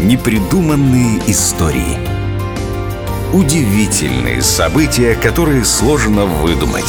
Непридуманные истории. Удивительные события, которые сложно выдумать.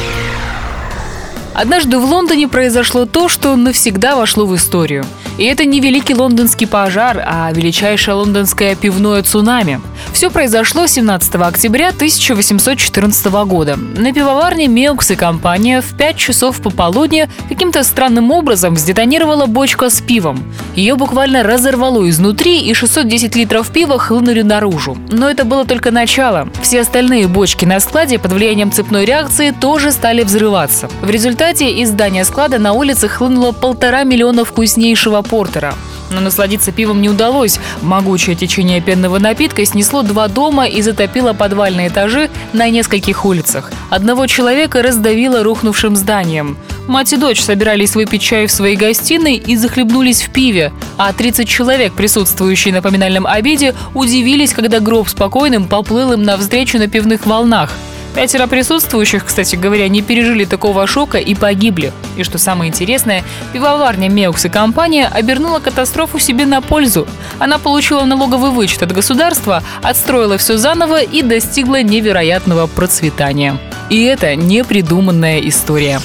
Однажды в Лондоне произошло то, что навсегда вошло в историю. И это не великий лондонский пожар, а величайшее лондонское пивное цунами. Все произошло 17 октября 1814 года. На пивоварне «Меукс и компания» в 5 часов пополудни каким-то странным образом сдетонировала бочка с пивом. Ее буквально разорвало изнутри, и 610 литров пива хлынули наружу. Но это было только начало. Все остальные бочки на складе под влиянием цепной реакции тоже стали взрываться. В результате из здания склада на улице хлынуло 1,5 миллиона вкуснейшего портера. Но насладиться пивом не удалось. Могучее течение пенного напитка снесло 2 дома и затопило подвальные этажи на нескольких улицах. Одного человека раздавило рухнувшим зданием. Мать и дочь собирались выпить чай в своей гостиной и захлебнулись в пиве. А 30 человек, присутствующие на поминальном обеде, удивились, когда гроб с покойным поплыл им навстречу на пивных волнах. 5 присутствующих, кстати говоря, не пережили такого шока и погибли. И что самое интересное, пивоварня «Меукс и компания» обернула катастрофу себе на пользу. Она получила налоговый вычет от государства, отстроила все заново и достигла невероятного процветания. И это непридуманная история.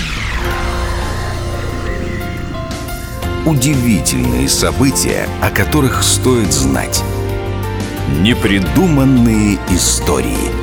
Удивительные события, о которых стоит знать. Непридуманные истории.